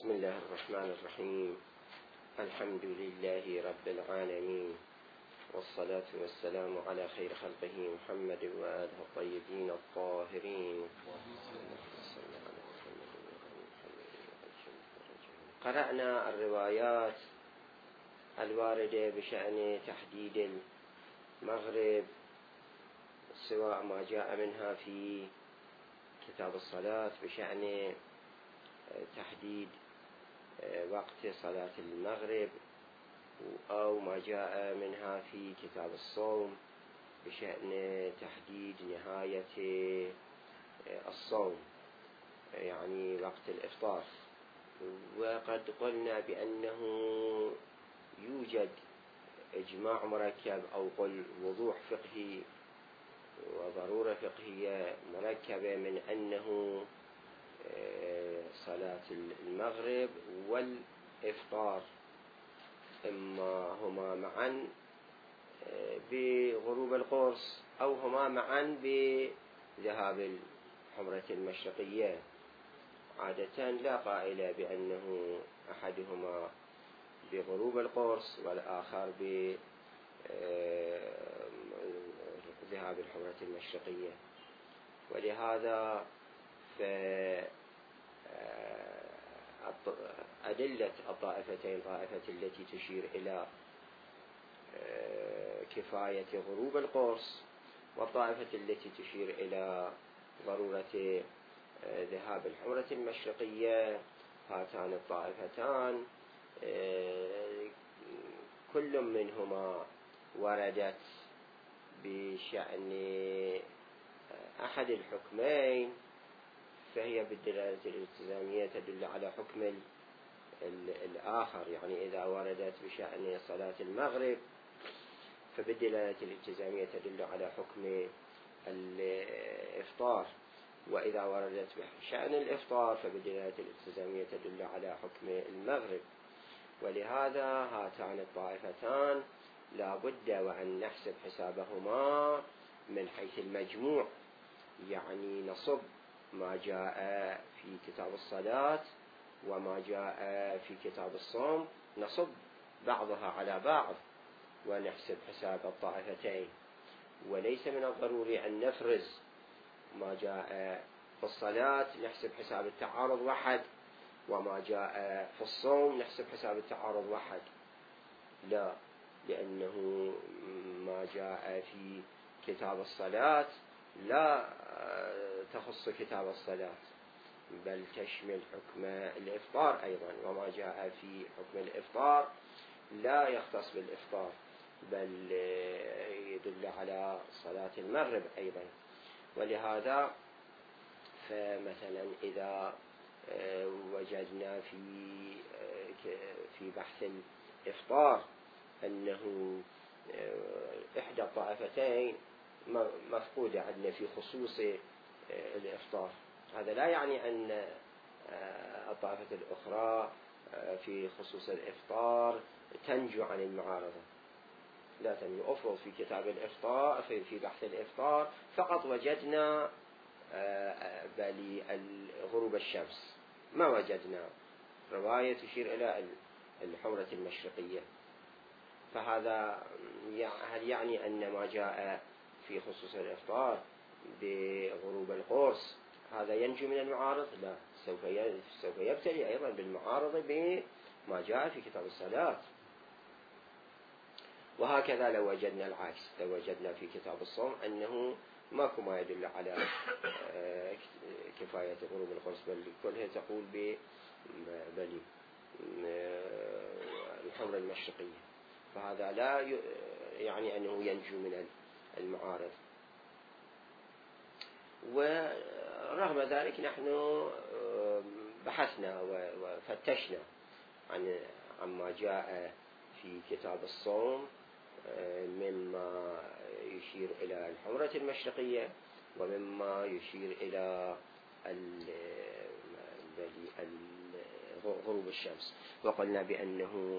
بسم الله الرحمن الرحيم. الحمد لله رب العالمين، والصلاة والسلام على خير خلقه محمد وآله الطيبين الطاهرين. قرأنا الروايات الواردة بشأن تحديد المغرب، سواء ما جاء منها في كتاب الصلاة بشأن تحديد وقت صلاة المغرب، أو ما جاء منها في كتاب الصوم بشأن تحديد نهاية الصوم، يعني وقت الإفطار. وقد قلنا بأنه يوجد إجماع مركب، أو قل وضوح فقهي وضرورة فقهية مركبة من أنه صلاة المغرب والإفطار إما هما معا بغروب القرص، أو هما معا بذهاب الحمرة المشرقية. عادة لا قائل بأنه أحدهما بغروب القرص والآخر بذهاب الحمرة المشرقية. ولهذا أدلة الطائفتين، طائفة التي تشير إلى كفاية غروب القرص، والطائفة التي تشير إلى ضرورة ذهاب الحمرة المشرقية، هاتان الطائفتان كل منهما وردت بشأن أحد الحكمين، فهي بالدلالة الالتزامية تدل على حكم الآخر. يعني إذا وردت بشأن صلاة المغرب فبالدلالة الالتزامية تدل على حكم الإفطار، وإذا وردت بشأن الإفطار فبالدلالة الالتزامية تدل على حكم المغرب. ولهذا هاتان الطائفتان لا بد وأن نحسب حسابهما من حيث المجموع، يعني نصب ما جاء في كتاب الصلاة وما جاء في كتاب الصوم، نصب بعضها على بعض ونحسب حساب الطائفتين. وليس من الضروري أن نفرز ما جاء في الصلاة نحسب حساب التعارض واحد، وما جاء في الصوم نحسب حساب التعارض واحد. لا، لأنه ما جاء في كتاب الصلاة لا تخص كتاب الصلاة، بل تشمل حكم الإفطار أيضا، وما جاء في حكم الإفطار لا يختص بالإفطار، بل يدل على صلاة المغرب أيضا. ولهذا فمثلا إذا وجدنا في بحث الإفطار أنه إحدى الطائفتين مفقودة عندنا في خصوص الإفطار، هذا لا يعني أن الطائفة الأخرى في خصوص الإفطار تنجو عن المعارضة، لا تنجو. أفرض في كتاب الإفطار في بحث الإفطار فقط وجدنا بل غروب الشمس، ما وجدنا رواية تشير إلى الحمرة المشرقية، فهذا هل يعني أن ما جاء في خصوص الإفطار بغروب القرص هذا ينجو من المعارض؟ لا، سوف يبتلي أيضا بالمعارضة بما جاء في كتاب الصلاة. وهكذا لو وجدنا العكس، لو وجدنا في كتاب الصوم أنه ماكو ما يدل على كفاية غروب القرص، بل كلها تقول بل الحمرة المشرقية، فهذا لا يعني أنه ينجو من المعارض. ورغم ذلك نحن بحثنا وفتشنا عما جاء في كتاب الصوم مما يشير إلى الحمرة المشرقية، ومما يشير إلى غروب الشمس. وقلنا بأنه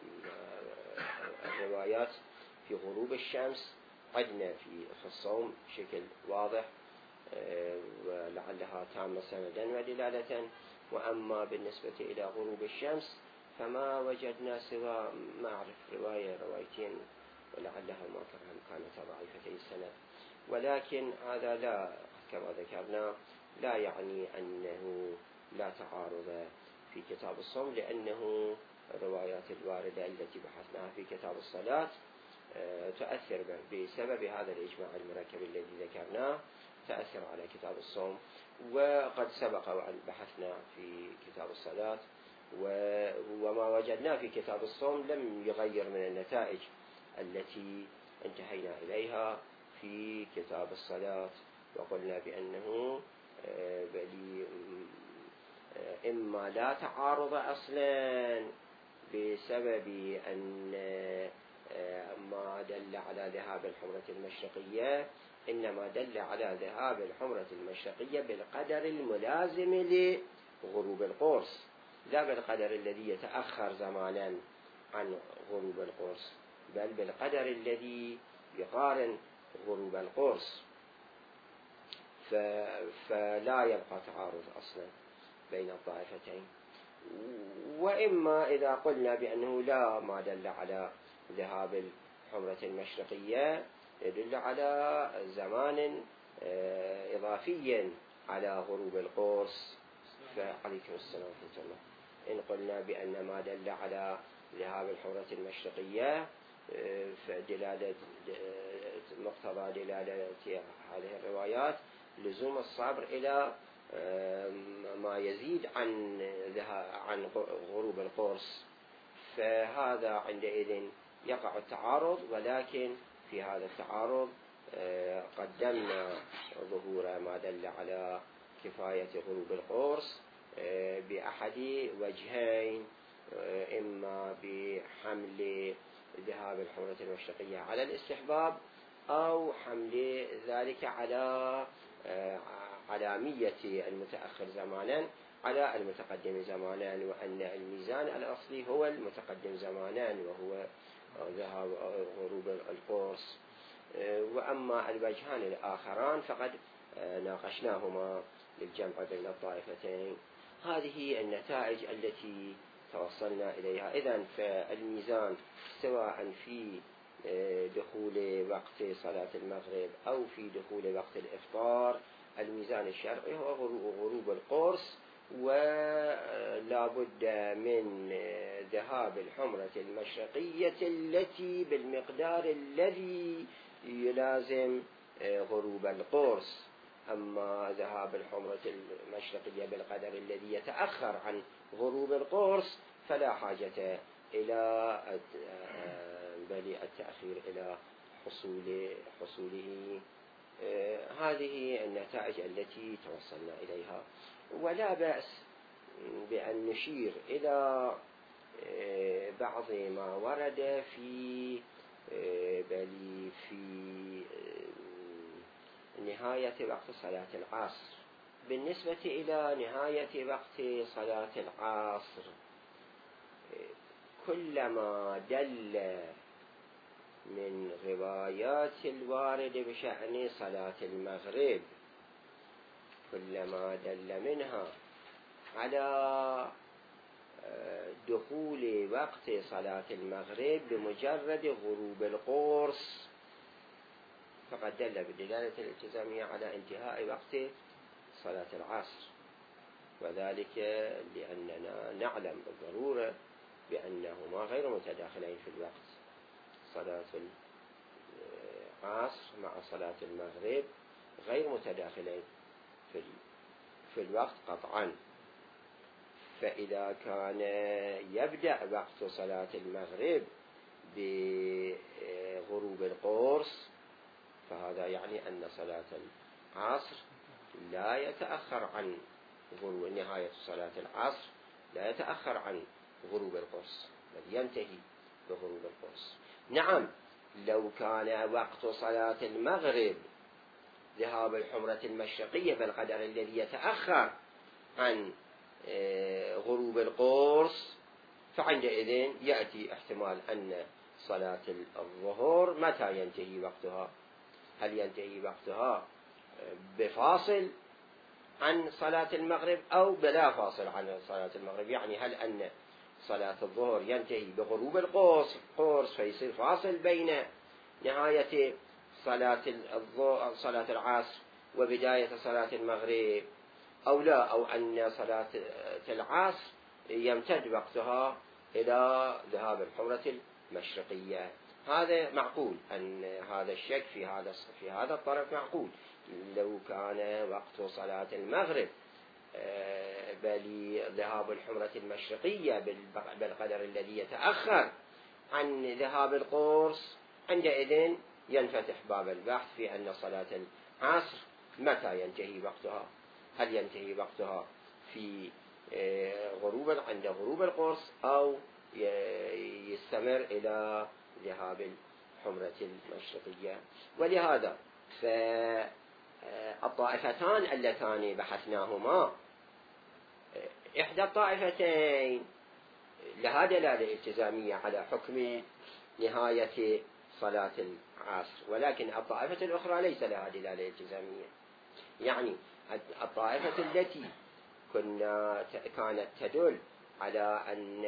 الروايات في غروب الشمس عندنا في الصوم بشكل واضح، ولعلها تامة سندا ودلالة، وأما بالنسبة إلى غروب الشمس فما وجدنا سوى ما أعرف روايتين ولعلها ما كانت ضعيفتي السند، ولكن هذا لا كما ذكرنا لا يعني أنه لا تعارض في كتاب الصوم، لأنه الروايات الواردة التي بحثناها في كتاب الصلاة تؤثر بسبب هذا الإجماع المركب الذي ذكرناه، تأثر على كتاب الصوم. وقد سبق وأن بحثنا في كتاب الصلاة وما وجدنا في كتاب الصوم لم يغير من النتائج التي انتهينا إليها في كتاب الصلاة، وقلنا بأنه إما لا تعارض أصلا بسبب أن ما دل على ذهاب الحمرة المشرقية، إنما دل على ذهاب الحمرة المشرقية بالقدر الملازم لغروب القرص، لا بالقدر الذي يتأخر زمانا عن غروب القرص، بل بالقدر الذي يقارن غروب القرص. فلا يبقى تعارض أصلا بين الطائفتين. وإما إذا قلنا بأنه لا ما دل على ذهاب الحمرة المشرقية يدل على زمان إضافي على غروب القرص، فعليكم السلام ورحمة الله. إن قلنا بأن ما دل على ذهاب الحمرة المشرقية فدلالة مقتضى دلالة هذه الروايات لزوم الصبر إلى ما يزيد عن غروب القرص، فهذا عندئذ يقع التعارض. ولكن في هذا التعارض قدمنا ظهور ما دل على كفاية غروب القرص بأحد وجهين، إما بحمل ذهاب الحمرة المشرقية على الاستحباب، أو حمل ذلك على علامية المتأخر زمانا على المتقدم زمانا، وأن الميزان الأصلي هو المتقدم زمانا وهو ذهاب غروب القرص. وأما الوجهان الآخران فقد ناقشناهما للجمع بين الطائفتين. هذه النتائج التي توصلنا إليها. إذن فالميزان سواء في دخول وقت صلاة المغرب أو في دخول وقت الإفطار، الميزان الشرعي هو غروب القرص، ولا بد من ذهاب الحمرة المشرقية التي بالمقدار الذي يلازم غروب القرص. أما ذهاب الحمرة المشرقية بالقدر الذي يتأخر عن غروب القرص فلا حاجة إلى التأخير إلى حصوله. هذه النتائج التي توصلنا إليها. ولا بأس بأن نشير إلى بعض ما ورد في نهاية وقت صلاة العصر. بالنسبة إلى نهاية وقت صلاة العصر، كلما دل من روايات الوارد بشأن صلاة المغرب، كلما دل منها على دخول وقت صلاة المغرب بمجرد غروب القرص، فقد دل بالدلالة الالتزامية على انتهاء وقت صلاة العصر، وذلك لأننا نعلم بالضرورة بأنهما غير متداخلين في الوقت. صلاة العصر مع صلاة المغرب غير متداخلين في الوقت قطعا. فإذا كان يبدأ وقت صلاة المغرب بغروب القرص فهذا يعني أن صلاة العصر لا يتأخر عن نهاية صلاة العصر لا يتأخر عن غروب القرص، بل ينتهي بغروب القرص. نعم، لو كان وقت صلاة المغرب ذهاب الحمرة المشرقية بالقدر الذي يتأخر عن غروب القرص فعندئذ يأتي احتمال أن صلاة الظهر متى ينتهي وقتها؟ هل ينتهي وقتها بفاصل عن صلاة المغرب أو بلا فاصل عن صلاة المغرب. يعني هل أن صلاة الظهر ينتهي بغروب القرص فيصير فاصل بين نهاية صلاة العصر وبداية صلاة المغرب، أو لا، أو أن صلاة العصر يمتد وقتها إلى ذهاب الحمرة المشرقية. هذا معقول، أن هذا الشك في هذا الطرف معقول. لو كان وقت صلاة المغرب بل ذهاب الحمرة المشرقية بالقدر الذي يتأخر عن ذهاب القرص، عندئذ ينفتح باب البحث في أن صلاة العصر متى ينتهي وقتها. هل ينتهي وقتها في عند غروب القرص، أو يستمر إلى ذهاب الحمرة المشرقية؟ ولهذا فالطائفتان اللتان بحثناهما، إحدى الطائفتين لها دلالة التزامية على حكم نهاية صلاة العصر، ولكن الطائفة الأخرى ليس لها دلالة التزامية. يعني الطائفة التي كانت تدل على أن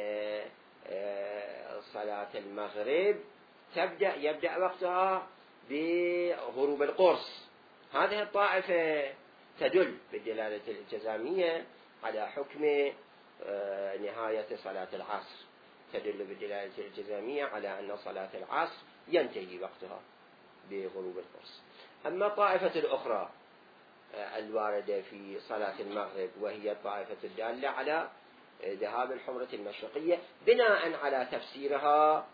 صلاة المغرب يبدأ وقتها بغروب القرص، هذه الطائفة تدل بالدلالة الالتزامية على حكم نهاية صلاة العصر، تدل بالدلالة الالتزامية على أن صلاة العصر ينتهي وقتها بغروب القرص. أما الطائفة الأخرى الواردة في صلاة المغرب، وهي الطائفة الدالة على ذهاب الحمرة المشرقية بناء على تفسيرها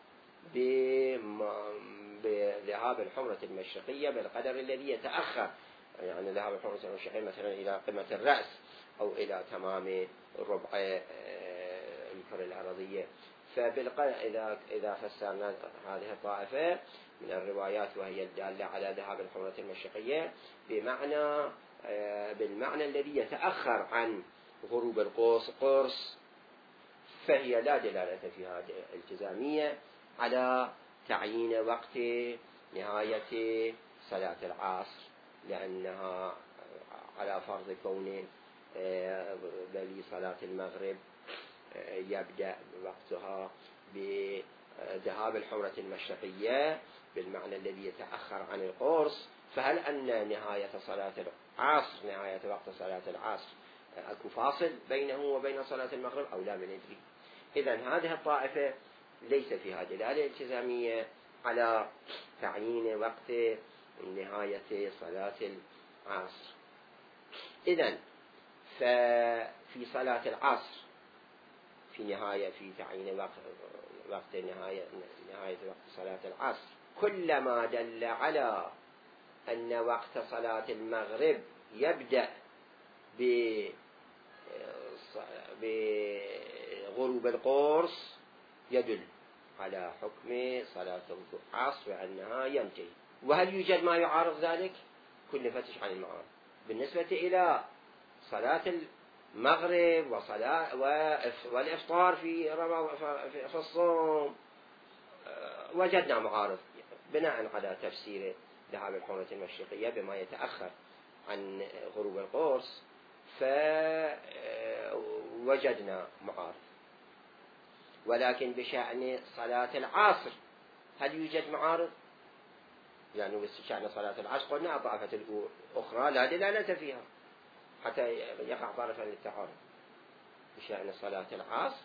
بذهاب الحمرة المشرقية بالقدر الذي يتأخر، يعني ذهاب الحمرة المشرقية مثلا إلى قمة الرأس أو إلى تمام ربع الكرة الأرضية. إذا فسرنا هذه الطائفة من الروايات وهي الدالة على ذهاب الحمرة المشرقية بالمعنى الذي يتأخر عن غروب القرص، فهي لا دلالة فيها التزامية على تعيين وقت نهاية صلاة العصر، لأنها على فرض كون بل صلاة المغرب يبدأ وقتها بذهاب الحمرة المشرقية بالمعنى الذي يتأخر عن القرص، فهل أن نهاية وقت صلاة العصر أكو فاصل بينه وبين صلاة المغرب أو لا؟ من ندري. إذن هذه الطائفة ليس فيها دلالة التزامية على تعيين وقت نهاية صلاة العصر. إذن ففي صلاة العصر في تعيين وقت نهاية وقت صلاة العصر كلما دل على أن وقت صلاة المغرب يبدأ بغروب القرص يدل على حكم صلاة العصر وأنها ينتهي. وهل يوجد ما يعارض ذلك؟ كل نفتش عن المعارض. بالنسبة إلى صلاة المغرب والإفطار في الصوم وجدنا معارض بناء على تفسير ذهاب الحمرة المشرقية بما يتأخر عن غروب القرص، فوجدنا معارض. ولكن بشأن صلاة العصر هل يوجد معارض؟ يعني بشأن صلاة العصر قلنا الطائفة الأخرى لا دلالة فيها حتى يقع طرفا للتعارض. بشأن صلاة العصر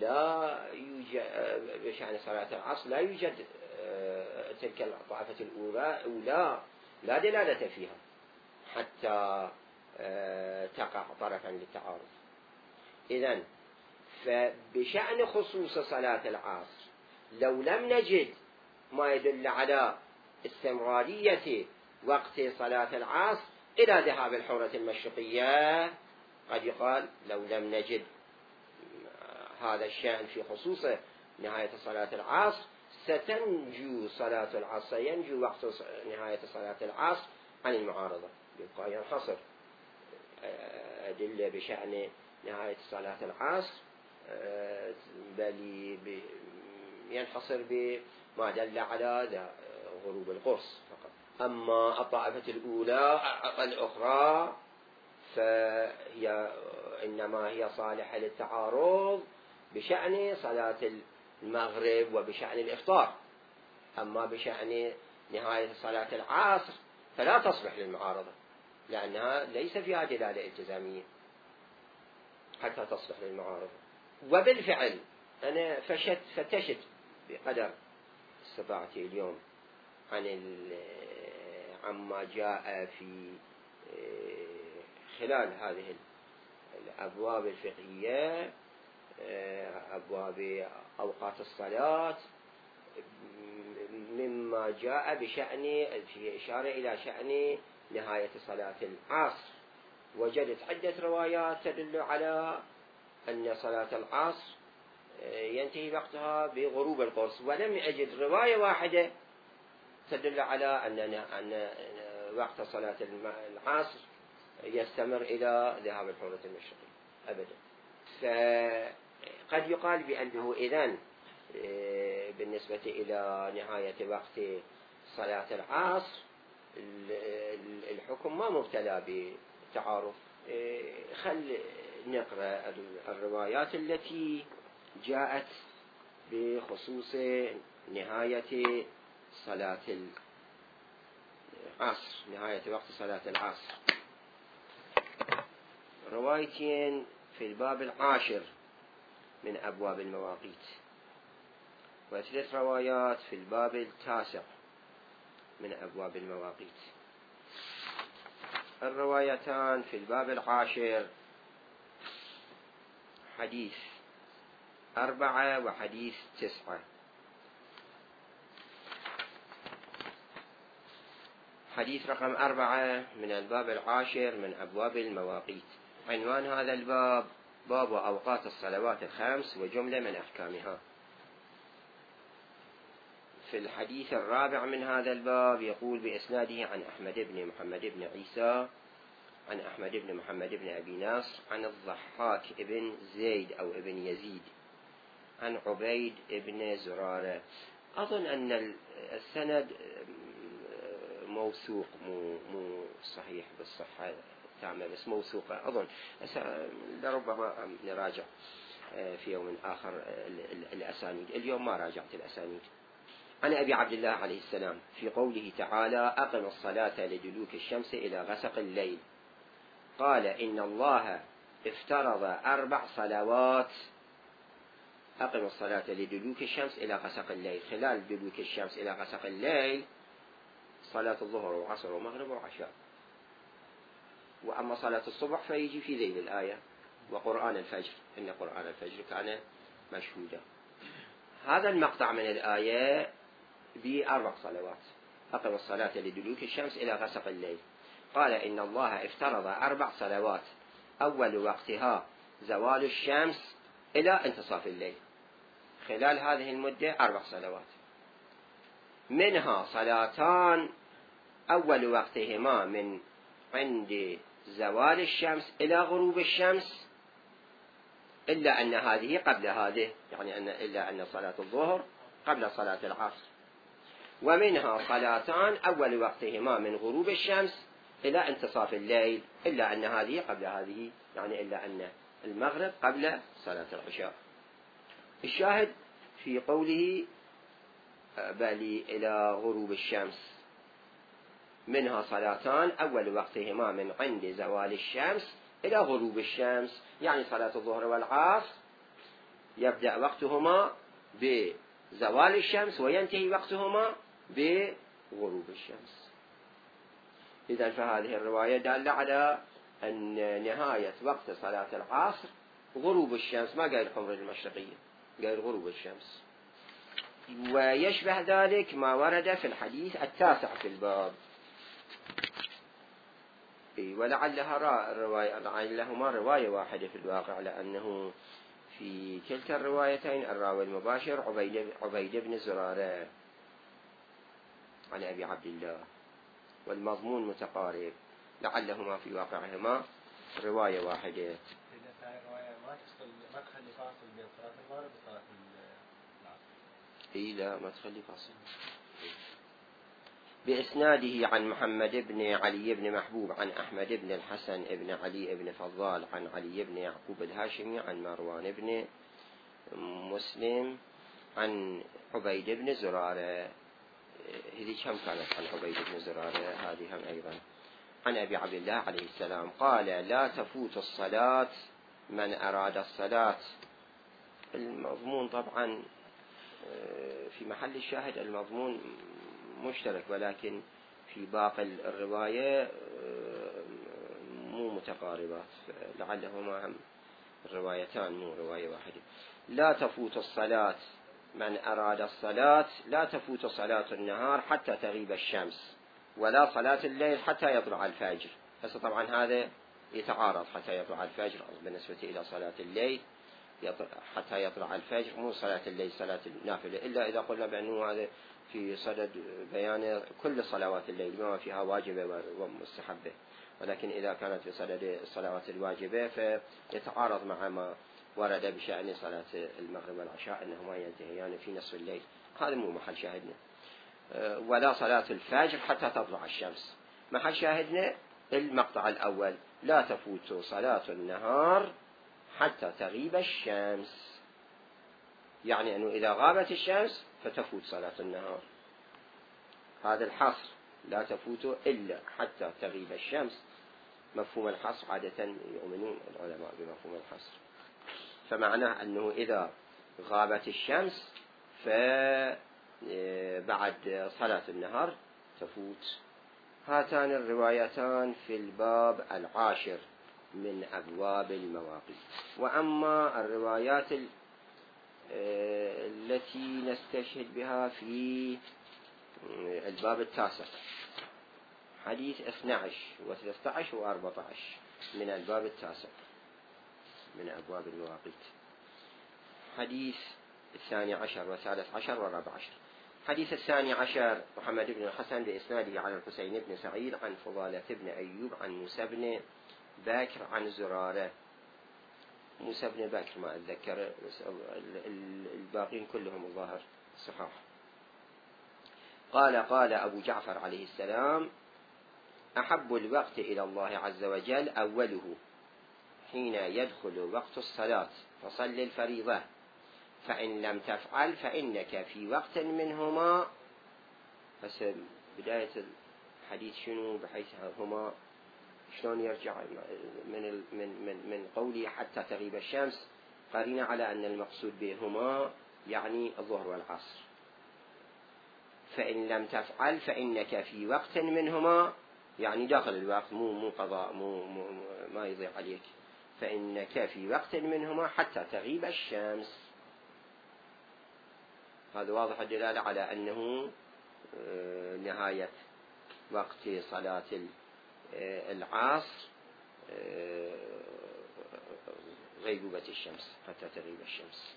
لا يوجد تلك الطائفة الأولى لا دلالة فيها حتى تقع طرفا للتعارض. إذن فبشأن خصوص صلاة العصر لو لم نجد ما يدل على استمرارية وقت صلاة العصر إلى ذهاب الحمرة المشرقية، قد يقال لو لم نجد هذا الشأن في خصوص نهاية صلاة العصر ستنجو صلاة العصر، ينجو وقت نهاية صلاة العصر عن المعارضة، يبقى ينحصر أدلة بشأن نهاية صلاة العصر بل ينحصر بما دل على غروب القرص فقط. أما الطائفة الأخرى فهي إنما هي صالحة للتعارض بشأن صلاة المغرب وبشأن الإفطار، أما بشأن نهاية صلاة العصر فلا تصلح للمعارضة، لأنها ليس فيها دلالة التزامية حتى تصلح للمعارضة. وبالفعل أنا فتشت بقدر استطاعتي اليوم عما جاء في خلال هذه الأبواب الفقهية، أبواب أوقات الصلاة، مما جاء بشأن في إشارة إلى شأن نهاية صلاة العصر. وجدت عدة روايات تدل على أن صلاة العصر ينتهي وقتها بغروب القرص، ولم أجد رواية واحدة تدل على أن وقت صلاة العصر يستمر إلى ذهاب الحورة المشرقية أبدا. فقد يقال بأنه إذن بالنسبة إلى نهاية وقت صلاة العصر الحكم ما مبتلى بتعارض. خل نقرأ الروايات التي جاءت بخصوص نهاية صلاة العصر، نهاية وقت صلاة العصر. روايتين في الباب 10 من أبواب المواقيت، وثلاث روايات في الباب 9 من أبواب المواقيت. الروايتان في الباب 10 حديث 4 وحديث 9. حديث رقم 4 من الباب 10 من أبواب المواقيت. عنوان هذا الباب: باب أوقات الصلوات الخمس وجملة من أحكامها. في الحديث الرابع من هذا الباب يقول بإسناده عن أحمد بن محمد بن عيسى عن أحمد بن محمد بن أبي ناصر عن الضحاك ابن زيد أو ابن يزيد عن عبيد ابن زرارة. أظن أن السند موثوق، مو صحيح بالصحة التامة، بس موثوقة أظن. لربما نراجع في يوم آخر الأسانيد، اليوم ما راجعت الأسانيد. عن أبي عبد الله عليه السلام في قوله تعالى: أقم الصلاة لدلوك الشمس إلى غسق الليل، قال: إن الله افترض 4 صلوات. أقم الصلاة لدلوك الشمس إلى غسق الليل، خلال دلوك الشمس إلى غسق الليل صلاة الظهر وعصر ومغرب وعشاء. وأما صلاة الصبح فيجي في ذيل الآية: وقرآن الفجر إن قرآن الفجر كان مشهودا. هذا المقطع من الآية ب4 صلوات. أقم الصلاة لدلوك الشمس إلى غسق الليل، قال: إن الله افترض 4 صلوات، أول وقتها زوال الشمس إلى انتصاف الليل. خلال هذه المدة 4 صلوات، منها صلاتان أول وقتهما من عند زوال الشمس إلى غروب الشمس، إلا أن هذه قبل هذه، يعني إلا أن صلاة الظهر قبل صلاة العصر. ومنها صلاتان أول وقتهما من غروب الشمس إلى انتصاف الليل، إلا أن هذه قبل هذه، يعني إلا أن المغرب قبل صلاة العشاء. الشاهد في قوله بل إلى غروب الشمس، منها صلاتان أول وقتهما من عند زوال الشمس إلى غروب الشمس، يعني صلاة الظهر والعصر يبدأ وقتهما بزوال الشمس وينتهي وقتهما بغروب الشمس. إذن فهذه الرواية دالة على أن نهاية وقت صلاة العصر غروب الشمس، ما غير الحمر المشرقية، غير غروب الشمس. ويشبه ذلك ما ورد في الحديث 9 في الباب. ولعلهما رواية واحدة في الواقع، لأنه في كلتا الروايتين الراوي المباشر عبيد بن زرارة عن أبي عبد الله، والمضمون متقارب، لعلهما في واقعهما رواية واحدة. إذا هاي الرواية ما تخلي فاصل بين صلاة المغرب وصلاة العصر. لا، ما تخلي فاصل. بإسناده عن محمد بن علي بن محبوب عن أحمد بن الحسن بن علي بن فضال عن علي بن يعقوب الهاشمي عن مروان بن مسلم عن عبيد بن زرارة. هذه كم كانت عن عبيد بن زرارة؟ هذه هم أيضا عن أبي عبد الله عليه السلام قال لا تفوت الصلاة من أراد الصلاة. المضمون طبعا في محل الشاهد المضمون مشترك، ولكن في باقي الرواية مو متقاربات، لعلهما هم الروايتان مو رواية واحدة. لا تفوت الصلاة من أراد الصلاة، لا تفوت صلاة النهار حتى تغيب الشمس، ولا صلاة الليل حتى يطلع الفجر. هسه طبعا هذا يتعارض، حتى يطلع الفجر بالنسبة إلى صلاة الليل، حتى يطلع الفجر مو صلاة الليل صلاة النافلة، إلا إذا قلنا بأنه هذا في صدد بيان كل صلوات الليل بما فيها واجبة ومستحبة، ولكن إذا كانت في صدد الصلوات الواجبة فيتعارض مع ما ورد بشأن صلاة المغرب والعشاء أنهما ينتهيان في نصف الليل. هذا مو محل شاهدنا. ولا صلاة الفجر حتى تطلع الشمس. محل شاهدنا المقطع الأول لا تفوت صلاة النهار حتى تغيب الشمس، يعني أنه إذا غابت الشمس فتفوت صلاة النهار. هذا الحصر، لا تفوت إلا حتى تغيب الشمس. مفهوم الحصر عادة يؤمنون العلماء بمفهوم الحصر، فمعناه أنه إذا غابت الشمس فبعد صلاة النهار تفوت. هاتان الروايتان في الباب 10 من أبواب المواقيت. وأما الروايات التي نستشهد بها في الباب 9 حديث 12 و13 و14 من الباب 9 من أبواب المواقيت. حديث 12 و13 و14. حديث 12 محمد بن الحسن بإسناده عن الحسين بن سعيد عن فضالة بن أيوب عن موسى بن بكر عن زرارة. موسى بن بكر ما أتذكر، الباقين كلهم الظاهر صحاح. قال أبو جعفر عليه السلام أحب الوقت إلى الله عز وجل أوله حين يدخل وقت الصلاة فصل الفريضة، فإن لم تفعل فإنك في وقت منهما. بس بداية الحديث شنو؟ بحيث هما شلون يرجع من قولي حتى تغيب الشمس قرينا على أن المقصود بهما يعني الظهر والعصر. فإن لم تفعل فإنك في وقت منهما يعني داخل الوقت، مو قضاء، ما يضيع عليك. فإنك في وقت منهما حتى تغيب الشمس. هذا واضح الدلالة على أنه نهاية وقت صلاة العصر غيبوبة الشمس حتى تغيب الشمس.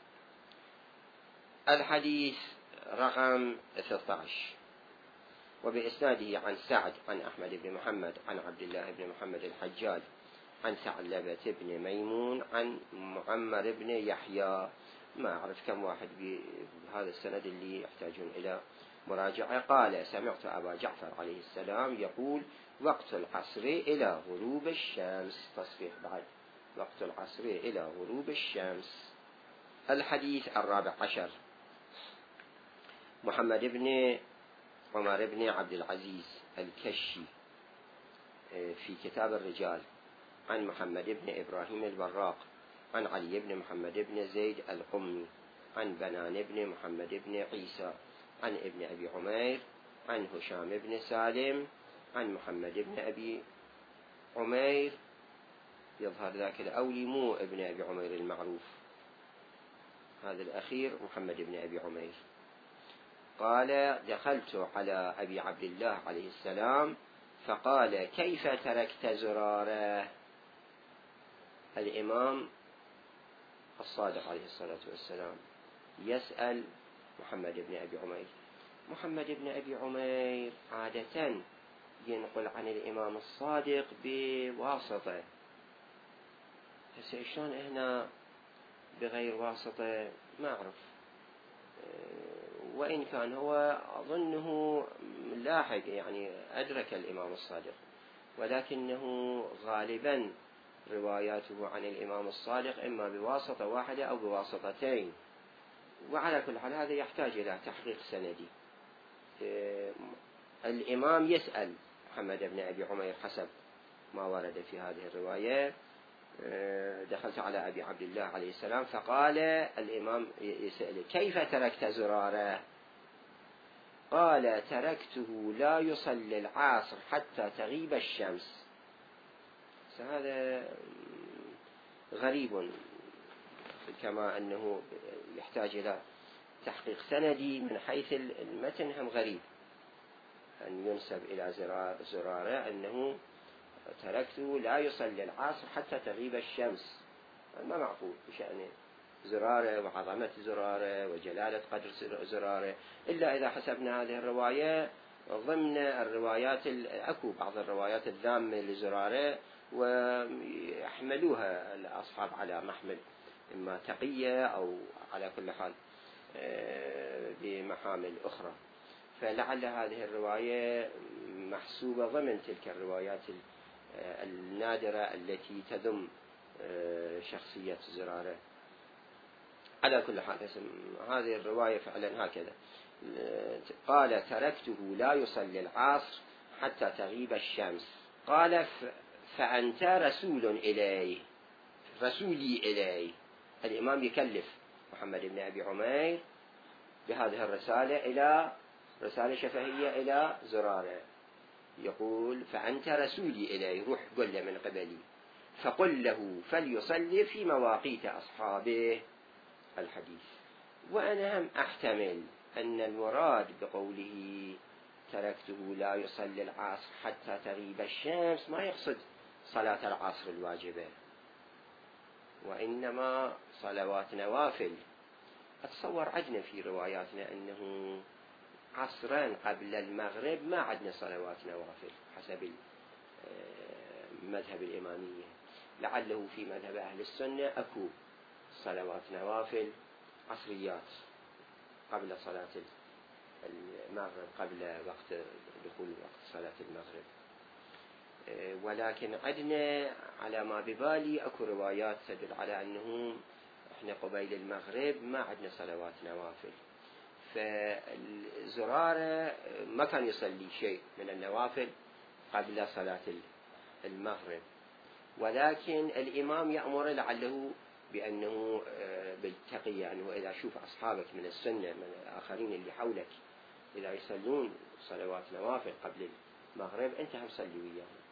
الحديث رقم 13 وبإسناده عن سعد عن أحمد بن محمد عن عبد الله بن محمد الحجاج عن ثعلبة بن ميمون عن معمر بن يحيى. ما أعرف كم واحد بهذا السند اللي يحتاجون إلى مراجعة. قال سمعت أبا جعفر عليه السلام يقول وقت العصر إلى غروب الشمس. تصريح بعد وقت العصر إلى غروب الشمس. الحديث 14 محمد بن عمر بن عبد العزيز الكشي في كتاب الرجال عن محمد بن إبراهيم البراق عن علي بن محمد بن زيد القمي عن بنان بن محمد بن عيسى عن ابن أبي عمير عن هشام بن سالم عن محمد بن أبي عمير. يظهر ذاك الأولي مو ابن أبي عمير المعروف، هذا الأخير محمد بن أبي عمير. قال دخلت على أبي عبد الله عليه السلام فقال كيف تركت زرارة؟ الإمام الصادق عليه الصلاة والسلام يسأل محمد بن أبي عمير. محمد بن أبي عمير عادة ينقل عن الإمام الصادق بواسطة، هسه شلون هنا بغير واسطة ما أعرف. وإن كان هو أظنه لاحق يعني أدرك الإمام الصادق، ولكنه غالبا رواياته عن الإمام الصادق إما بواسطة واحدة أو بواسطتين. وعلى كل حال هذا يحتاج إلى تحقيق سندي. الإمام يسأل محمد بن أبي عمير حسب ما ورد في هذه الرواية: دخلت على أبي عبد الله عليه السلام فقال الإمام يسأل: كيف تركت زرارة؟ قال: تركته لا يصلي العصر حتى تغيب الشمس. هذا غريب، كما أنه يحتاج إلى تحقيق سندي من حيث المتن هم غريب، أن ينسب إلى زرارة أنه تركته لا يصلي العصر حتى تغيب الشمس. ما معقول بشأن زرارة وعظمة زرارة وجلالة قدر زرارة، إلا إذا حسبنا هذه الرواية ضمن الروايات أكو بعض الروايات الذامة لزرارة ويحملوها الأصحاب على محمل إما تقية أو على كل حال بمحامل أخرى، فلعل هذه الرواية محسوبة ضمن تلك الروايات النادرة التي تذم شخصية زرارة. على كل حال هذه الرواية فعلا هكذا قال: تركته لا يصلي العصر حتى تغيب الشمس. قال: فأنت رسول إلي، رسولي إلي. الإمام يكلف محمد بن أبي عمير بهذه الرسالة إلى رسالة شفهية إلى زرارة، يقول: فأنت رسولي إليه، روح قل له من قبلي، فقل له فليصلي في مواقيت أصحابه. الحديث. وأنا هم أحتمل أن المراد بقوله تركته لا يصلي العصر حتى تغيب الشمس ما يقصد صلاة العصر الواجبة، وإنما صلوات نوافل. أتصور عندنا في رواياتنا أنه عصرا قبل المغرب ما عندنا صلوات نوافل حسب مذهب الإمامية، لعله في مذهب أهل السنة أكو صلوات نوافل عصريات قبل صلاة المغرب، قبل وقت دخول وقت صلاة المغرب. ولكن عندنا على ما ببالي أكو روايات تدل على أنه إحنا قبيل المغرب ما عندنا صلوات نوافل، فالزرارة ما كان يصلي شيء من النوافل قبل صلاة المغرب، ولكن الإمام يأمر لعله بأنه بالتقية، أنه إذا شوف أصحابك من السنة من الآخرين اللي حولك إذا يصلون صلوات نوافل قبل المغرب أنت هم صلي وياهم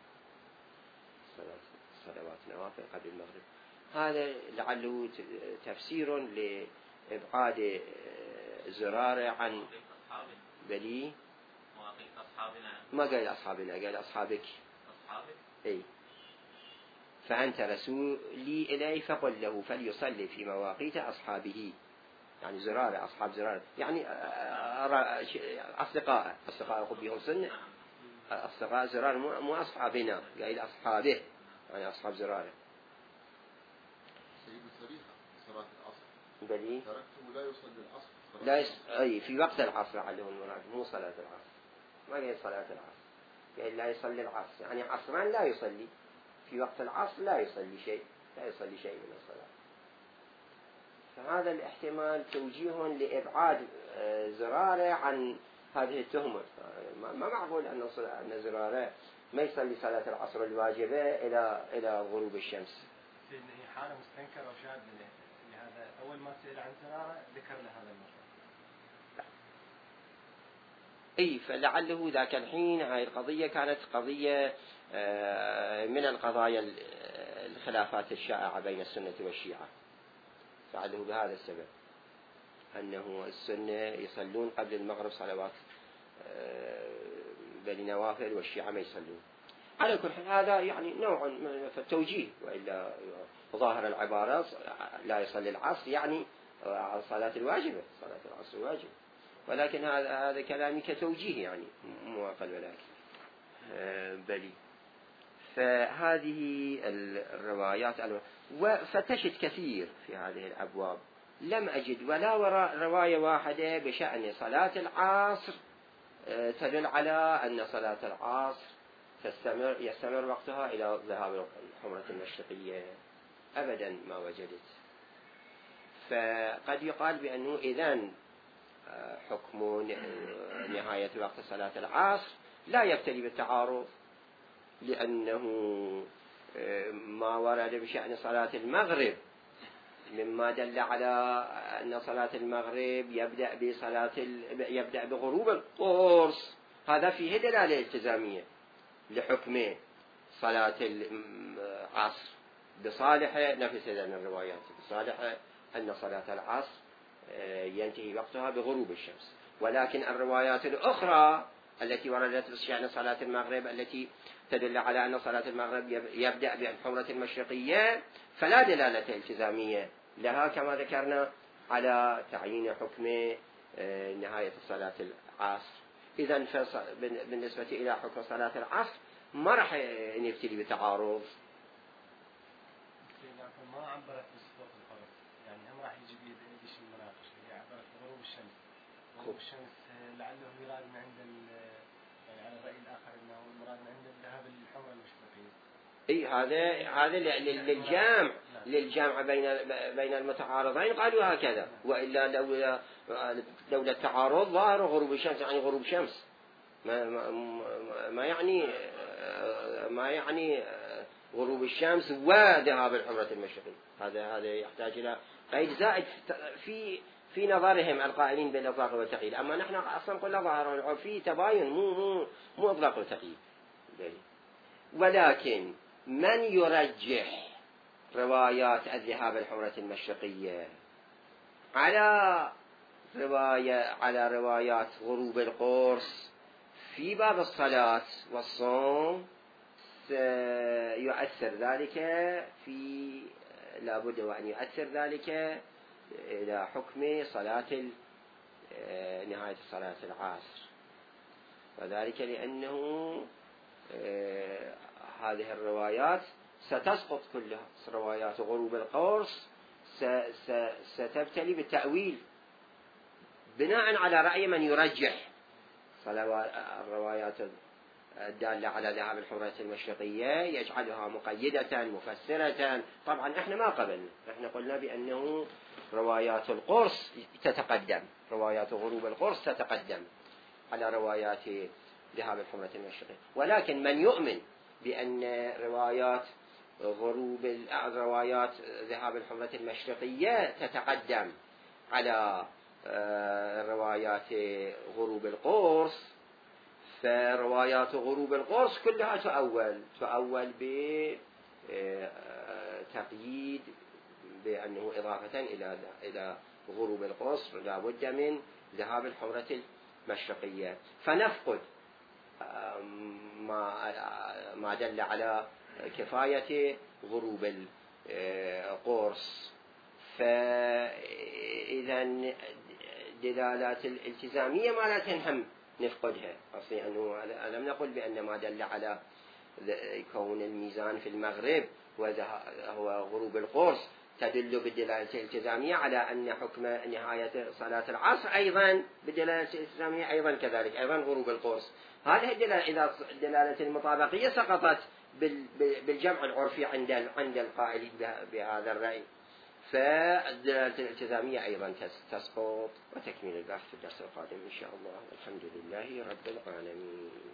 صلوات نوافل قبل المغرب. هذا لعله تفسير لإبعاد زرارة عن بلي. ما قال أصحابنا، قال أصحابك. أي: فأنت رسولي إليه فقل له فليصلي في مواقيت أصحابه، يعني زرارة أصحاب زرارة يعني أصدقاء بهم سنة، أصدقاء زرارة مو أصحابنا، قال أصحابه يعني أصحاب زرارة. سيد الصريحة صلاة العصر بلي تركته لا يصلي العصر أي في وقت العصر عليه المراد، مو صلاة العصر، ما قال صلاة العصر، قال لا يصلي العصر يعني عصرا لا يصلي، في وقت العصر لا يصلي شيء، لا يصلي شيء من الصلاة. فهذا الاحتمال توجيه لإبعاد زرارة عن هذه التهمة. ما معقول أن زرارة ما يصلي صلاة العصر الواجبة إلى غروب الشمس. هي حالة مستنكرة وشاذة، لهذا أول ما سئل عن زرارة ذكر له هذا الموضوع. أي فلعله ذاك الحين هاي القضية كانت قضية من القضايا الخلافات الشائعة بين السنة والشيعة، فعله بهذا السبب أنه السنة يصلون قبل المغرب صلوات بل نوافل والشيعة ما يصلون. على كل حال هذا يعني نوع من التوجيه، وإلا ظاهر العبارة لا يصلي العصر يعني صلاة الواجبة، صلاة العصر واجب، ولكن هذا كلامي كتوجيه يعني مو أقل ولكن بلي. فهذه الروايات وفتشت كثير في هذه الأبواب لم أجد ولا رواية واحدة بشأن صلاة العصر تدل على أن صلاة العصر يستمر وقتها إلى ذهاب الحمرة المشرقية، أبدا ما وجدت. فقد يقال بأنه إذن حكم نهاية وقت صلاة العصر لا يبتلي بالتعارض، لأنه ما ورد بشأن صلاة المغرب مما دل على أن صلاة المغرب يبدأ بغروب القرص، هذا فيه دلالة التزامية لحكم صلاة العصر بصالح نفس الروايات، بصالح أن صلاة العصر ينتهي وقتها بغروب الشمس. ولكن الروايات الأخرى التي وردت بشأن صلاة المغرب التي تدل على أن صلاة المغرب يبدأ بالحمرة المشرقية فلا دلالة التزامية لها كما ذكرنا على تعيين حكم نهاية صلاة العصر. إذن بالنسبة إلى حكم صلاة العصر ما راح نبتلي بتعارض. ما عبرت بسقوط القمر، يعني هم راح يجي بيدش المناقشة، هي عبرت بغروب الشمس. غروب الشمس لعله يراد من عند يعني على الرأي الآخر أنه المراد من عند الذهاب للحمرة المشرقية. هذا للجامع بين المتعارضين قالوا هكذا، وإلا لولا التعارض ظاهر غروب الشمس يعني غروب شمس، ما يعني غروب الشمس وذهاب الحمرة المشرقية. هذا يحتاج إلى قيد زائد في نظرهم القائلين بالإطلاق والتقييد. أما نحن أصلا قلنا ظاهر في تباين مو إطلاق والتقييد. ولكن من يرجح روايات الذهاب الحمرة المشرقية على روايات غروب القرص في باب الصلاة والصوم، سيؤثر ذلك لابد وأن يؤثر ذلك إلى حكم صلاة نهاية صلاة العصر، وذلك لأنه هذه الروايات ستسقط كلها. روايات غروب القرص ستبتلي بالتأويل بناء على رأي من يرجح الروايات الدالة على ذهاب الحمرة المشرقية يجعلها مقيدة مفسرة. طبعا احنا ما قبلنا، احنا قلنا بأنه روايات القرص تتقدم، روايات غروب القرص تتقدم على روايات ذهاب الحمرة المشرقية. ولكن من يؤمن بأن روايات ذهاب الحمرة المشرقية تتقدم على روايات غروب القرص، فروايات غروب القرص كلها تؤول بتقييد بأنه إضافة إلى غروب القرص لا بد من ذهاب الحمرة المشرقية، فنفقد ما دل على كفاية غروب القرص. فإذا دلالات الالتزامية ما لا تنهم نفقدها. أصلي أنه لم نقل بأن ما دل على كون الميزان في المغرب وهو غروب القرص تدل بالدلالة الالتزامية على أن حكم نهاية صلاة العصر أيضا بالدلالة الالتزامية أيضا كذلك أيضا غروب القرص. هذه الدلالة إذا دلالة المطابقية سقطت بالجمع العرفي عند القائلين بهذا الرأي، فالدلالة الالتزامية أيضا تسقط. وتكمل البحث في الدرس القادم إن شاء الله. الحمد لله رب العالمين.